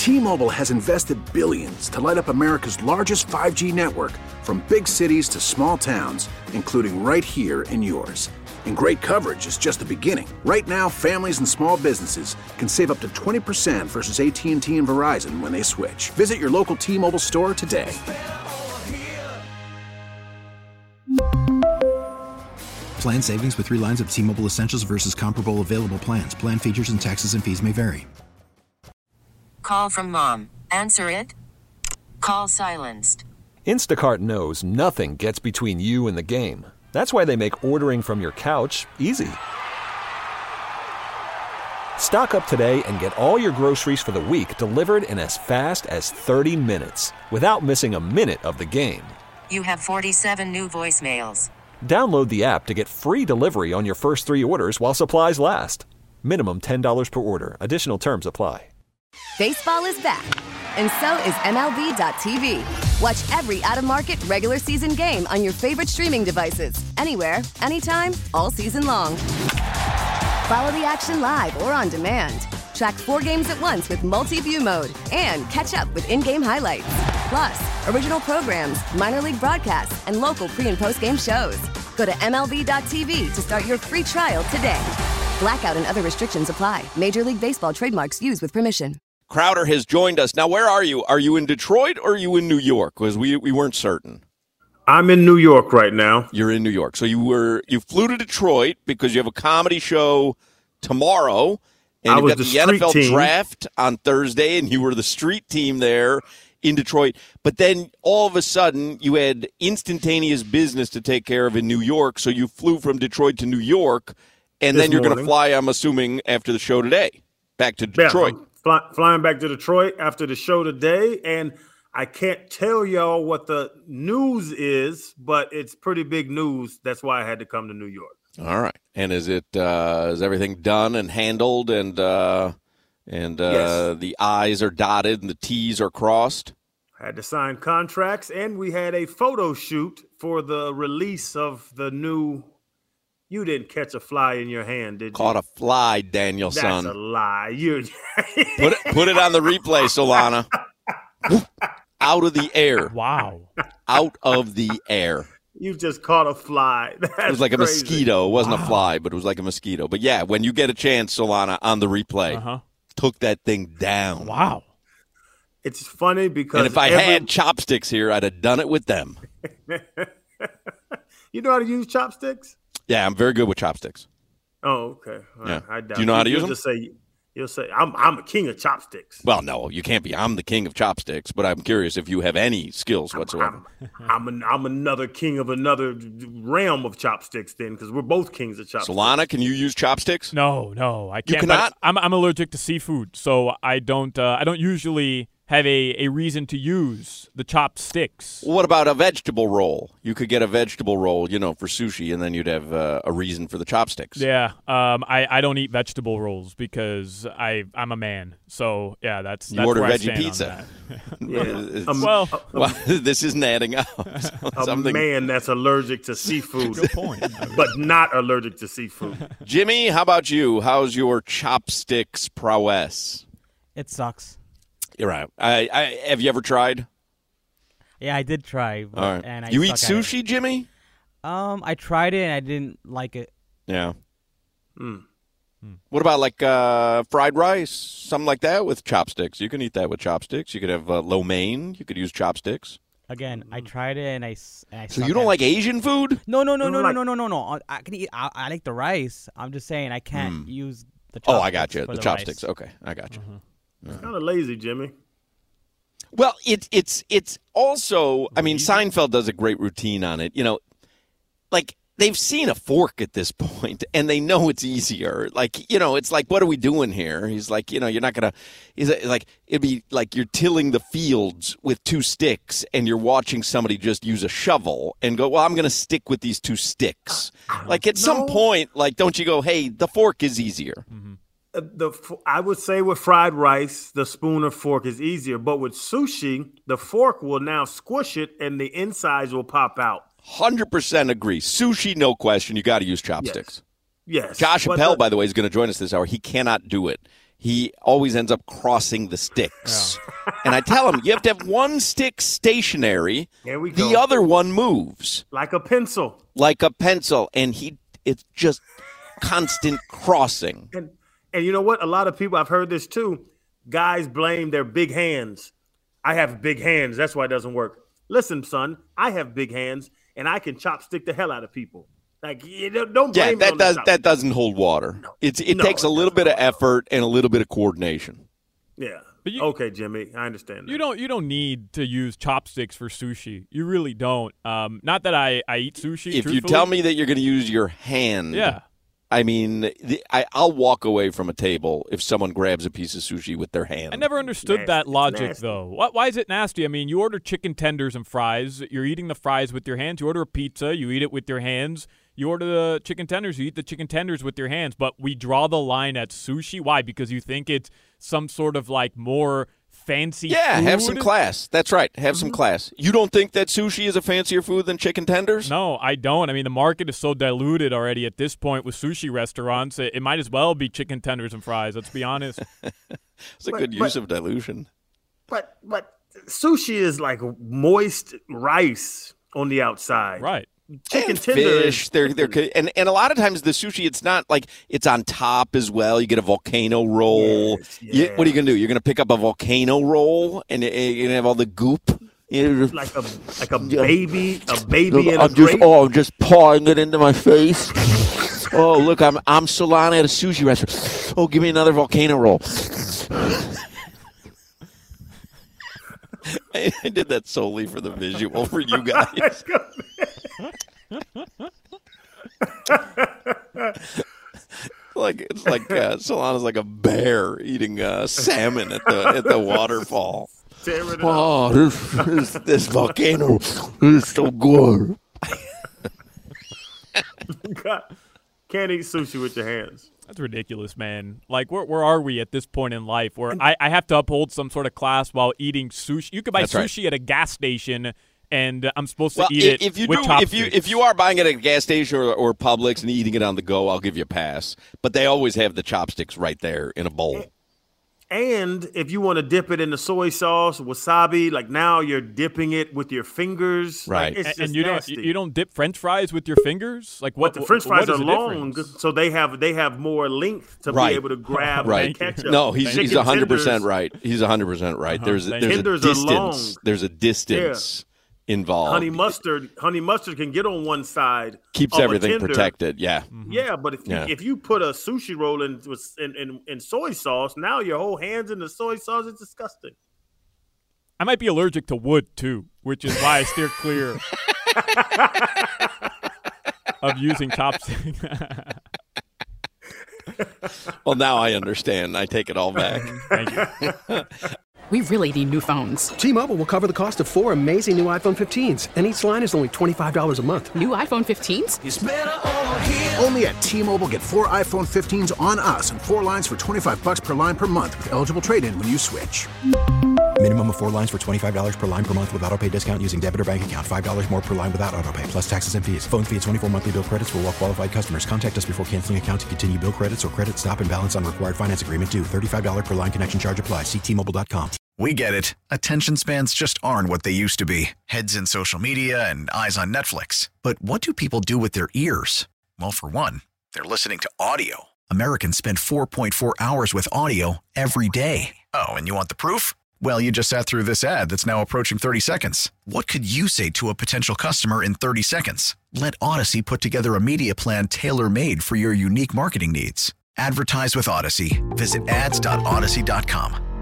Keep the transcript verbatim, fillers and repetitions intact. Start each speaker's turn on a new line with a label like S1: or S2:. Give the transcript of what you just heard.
S1: T-Mobile has invested billions to light up America's largest five G network, from big cities to small towns, including right here in yours. And great coverage is just the beginning. Right now, families and small businesses can save up to twenty percent versus A T and T and Verizon when they switch. Visit your local T-Mobile store today.
S2: Plan savings with three lines of T-Mobile Essentials versus comparable available plans. Plan features and taxes and fees may vary.
S3: Call from mom. Answer it. Call silenced.
S4: Instacart knows nothing gets between you and the game. That's why they make ordering from your couch easy. Stock up today and get all your groceries for the week delivered in as fast as thirty minutes without missing a minute of the game.
S3: You have forty-seven new voicemails.
S4: Download the app to get free delivery on your first three orders while supplies last. Minimum ten dollars per order. Additional terms apply.
S5: Baseball is back, and so is M L B dot T V. Watch every out-of-market regular season game on your favorite streaming devices, anywhere, anytime, all season long. Follow the action live or on demand. Track four games at once with multi-view mode and catch up with in-game highlights. Plus, original programs, minor league broadcasts, and local pre- and post-game shows. Go to M L B dot T V to start your free trial today. Blackout and other restrictions apply. Major League Baseball trademarks used with permission.
S6: Crowder has joined us. Now, where are you? Are you in Detroit or are you in New York? Because we, we weren't certain.
S7: I'm in New York right now.
S6: You're in New York. So you were you flew to Detroit because you have a comedy show tomorrow. And
S7: I
S6: you've
S7: was
S6: got
S7: the,
S6: the,
S7: street
S6: N F L
S7: team.
S6: draft on Thursday, and you were the street team there in Detroit. But then all of a sudden, you had instantaneous business to take care of in New York, so you flew from Detroit to New York, and
S7: This
S6: then you're going to
S7: morning.
S6: fly, I'm assuming, after the show today, back to
S7: Yeah,
S6: Detroit.
S7: I'm fly, flying back to Detroit after the show today, and I can't tell y'all what the news is, but it's pretty big news. That's why I had to come to New York.
S6: All right. And is it uh, is everything done and handled, and uh, and uh,
S7: Yes.
S6: the I's are dotted and the T's are crossed?
S7: Had to sign contracts, and we had a photo shoot for the release of the new. You didn't catch a fly in your hand, did you?
S6: Caught a fly, Danielson.
S7: That's a lie. You
S6: Put it, put it on the replay, Solana. Out of the air.
S8: Wow.
S6: Out of the air.
S7: you just caught a fly. That's
S6: It was like a
S7: crazy.
S6: mosquito. It wasn't
S8: Wow.
S6: a fly, but it was like a mosquito. But yeah, when you get a chance, Solana, on the replay,
S8: Uh-huh.
S6: took that thing down.
S8: Wow.
S7: It's funny because
S6: And if I
S7: every-
S6: had chopsticks here, I'd have done it with them.
S7: you know how to use chopsticks?
S6: Yeah, I'm very good with chopsticks.
S7: Oh, okay. All
S6: Yeah.
S7: right. I doubt
S6: Do you know how to
S7: You'll
S6: use 'em?
S7: Just say, you'll say, I'm I'm a king of chopsticks.
S6: Well, no, you can't be. I'm the king of chopsticks, but I'm curious if you have any skills whatsoever.
S7: I'm I'm, an, I'm another king of another realm of chopsticks then, because we're both kings of chopsticks.
S6: Solana, can you use chopsticks?
S8: No, no, I
S6: You
S8: can't. but
S6: cannot?
S8: I'm I'm allergic to seafood, so I don't uh, I don't usually have a, a reason to use the chopsticks.
S6: What about a vegetable roll? You could get a vegetable roll, you know, for sushi, and then you'd have uh, a reason for the chopsticks.
S8: Yeah, um, I, I don't eat vegetable rolls because I I'm a man. So yeah, that's
S6: You
S8: that's
S6: order
S8: where I
S6: veggie
S8: stand on
S6: pizza.
S8: that.
S7: Yeah.
S6: It's-
S7: Um,
S8: Well,
S6: well, this isn't adding up.
S7: a
S6: Something.
S7: man that's allergic to seafood,
S8: good point.
S7: but not allergic to seafood.
S6: Jimmy, how about you? How's your chopsticks prowess?
S9: It sucks.
S6: You're right. I, I have you ever tried?
S9: Yeah, I did try. But,
S6: All right.
S9: And I
S6: you eat
S9: suck at it.
S6: sushi, Jimmy?
S9: Um, I tried it and I didn't like it.
S6: Yeah.
S7: Mm.
S6: What about like uh, fried rice, something like that with chopsticks? You can eat that with chopsticks. You could have uh, lo mein. You could use chopsticks.
S9: Again, I tried it and I. s- And I
S6: So
S9: suck
S6: you don't
S9: at
S6: like
S9: it.
S6: Asian food?
S9: No, no, no,
S7: You
S9: no,
S7: don't
S9: no,
S7: like-
S9: no, no, no, no. I- I can eat. I, I like the rice. I'm just saying I can't
S6: Hmm.
S9: use the.
S6: Oh,
S9: chopsticks
S6: I got you.
S9: for
S6: The,
S9: the
S6: chopsticks.
S9: rice.
S6: Okay, I got you.
S7: Kind of lazy, Jimmy.
S6: Well, it, it's it's also, I mean, Seinfeld does a great routine on it. You know, like they've seen a fork at this point, and they know it's easier. Like, you know, it's like, what are we doing here? He's like, you know, you're not gonna. He's like, it'd be like you're tilling the fields with two sticks, and you're watching somebody just use a shovel and go, well, I'm gonna stick with these two sticks. Like at some
S7: No.
S6: point, like, don't you go, hey, the fork is easier.
S7: Uh, The f- I would say with fried rice, the spoon or fork is easier, but with sushi, the fork will now squish it, and the insides will pop out.
S6: one hundred percent agree. Sushi, no question. You got to use chopsticks.
S7: Yes.
S6: Josh
S7: But
S6: Appel,
S7: the-
S6: by the way, is going to join us this hour. He cannot do it. he always ends up crossing the sticks. Yeah. And I tell him, you have to have one stick stationary.
S7: There we go.
S6: The other one moves.
S7: Like a pencil.
S6: Like a pencil. And he, it's just constant crossing.
S7: And, and you know what? A lot of people, I've heard this too, guys blame their big hands. I have big hands. That's why it doesn't work. Listen, son, I have big hands, and I can chopstick the hell out of people. Like, you don't, don't blame
S6: yeah,
S7: me
S6: that
S7: on
S6: does
S7: the
S6: that doesn't hold water.
S7: No.
S6: It's it
S7: No,
S6: takes a
S7: it
S6: little bit of
S7: doesn't.
S6: effort and a little bit of coordination.
S7: Yeah.
S8: But you-
S7: okay, Jimmy, I understand that.
S8: You don't you don't need to use chopsticks for sushi. You really don't. Um, not that I, I eat sushi.
S6: If you
S8: truthfully.
S6: tell me that you're going to use your hand,
S8: Yeah.
S6: I mean, the, I, I'll walk away from a table if someone grabs a piece of sushi with their hand.
S8: I never understood
S7: Nasty.
S8: that
S7: It's
S8: logic,
S7: nasty.
S8: though. Why, why is it nasty? I mean, you order chicken tenders and fries. You're eating the fries with your hands. You order a pizza. You eat it with your hands. You order the chicken tenders. You eat the chicken tenders with your hands. But we draw the line at sushi. Why? Because you think it's some sort of like more fancy
S6: Yeah,
S8: food?
S6: have some class. That's right. Have some class. You don't think that sushi is a fancier food than chicken tenders?
S8: No, I don't. I mean, the market is so diluted already at this point with sushi restaurants. It, it might as well be chicken tenders and fries. Let's be honest.
S6: It's a
S7: But-
S6: good use
S7: but-
S6: of dilution.
S7: But but sushi is like moist rice on the outside.
S8: Right.
S7: Chicken
S6: and
S7: tender
S6: fish.
S7: is-
S6: They're, they're, and, and a lot of times the sushi, it's not like it's on top as well. You get a volcano roll.
S7: Yes,
S6: You-
S7: yeah.
S6: what are you going to do? You're going to pick up a volcano roll and you're going to have all the goop? You're
S7: like a like a baby, a baby in a
S6: I'm just,
S7: grape.
S6: oh, I'm just pawing it into my face. Oh, look, I'm I'm Solana at a sushi restaurant. Oh, give me another volcano roll. I, I did that solely for the visual for you guys. Like it's like uh, Solana's like a bear eating uh, salmon at the at the waterfall.
S7: Tearing it
S6: Oh, this this, this volcano is so good.
S7: up. Can't eat sushi with your hands.
S8: That's ridiculous, man. Like, where where are we at this point in life where I, I have to uphold some sort of class while eating sushi? You could buy
S6: That's
S8: sushi
S6: right.
S8: at a gas station, and I'm supposed to
S6: Well,
S8: eat
S6: i-
S8: it
S6: if you
S8: with
S6: do,
S8: chopsticks.
S6: if you if you are buying it at a gas station or, or Publix and eating it on the go, I'll give you a pass. But they always have the chopsticks right there in a bowl.
S7: And if you want to dip it in the soy sauce, wasabi, like now you're dipping it with your fingers.
S6: Right.
S7: Like, it's
S8: and,
S7: just
S8: and you
S7: nasty.
S8: don't you don't dip French fries with your fingers? Like what?
S7: But the French
S8: what
S7: fries
S8: is
S7: are
S8: the
S7: long,
S8: difference?
S7: so they have they have more length to
S6: Right.
S7: be able to grab
S6: Right.
S7: and ketchup.
S6: No, he's
S7: Chicken
S6: he's one hundred percent
S7: tenders,
S6: right. He's one hundred percent right.
S8: Uh-huh.
S6: There's a,
S8: Thank
S6: there's
S8: you.
S6: a
S7: Tenders are
S6: distance.
S7: long.
S6: There's a distance involved.
S7: Honey mustard, honey mustard can get on one side.
S6: Keeps
S7: of a
S6: everything
S7: tender.
S6: protected. Yeah.
S7: Yeah, but if you,
S6: Yeah.
S7: if you put a sushi roll in, with- in in in soy sauce, now your whole hands in the soy sauce is disgusting.
S8: I might be allergic to wood too, which is why I steer clear of using chopsticks.
S6: Well, now I understand. I take it all back.
S8: Thank you.
S10: We really need new phones.
S11: T-Mobile will cover the cost of four amazing new iPhone fifteens, and each line is only twenty-five dollars a month.
S10: New iPhone fifteens?
S1: Only at T-Mobile, get four iPhone fifteens on us and four lines for twenty-five bucks per line per month with eligible trade-in when you switch.
S2: Minimum of four lines for twenty-five dollars per line per month with autopay discount using debit or bank account. five dollars more per line without autopay, plus taxes and fees. Phone fee at twenty-four monthly bill credits for well-qualified customers. Contact us before canceling account to continue bill credits or credit stop and balance on required finance agreement due. thirty-five dollars per line connection charge applies. See T Mobile dot com.
S12: We get it. Attention spans just aren't what they used to be. Heads in social media and eyes on Netflix. But what do people do with their ears? Well, for one, they're listening to audio. Americans spend four point four hours with audio every day. Oh, and you want the proof? Well, you just sat through this ad that's now approaching thirty seconds. What could you say to a potential customer in thirty seconds? Let Odyssey put together a media plan tailor-made for your unique marketing needs. Advertise with Odyssey. Visit ads dot odyssey dot com.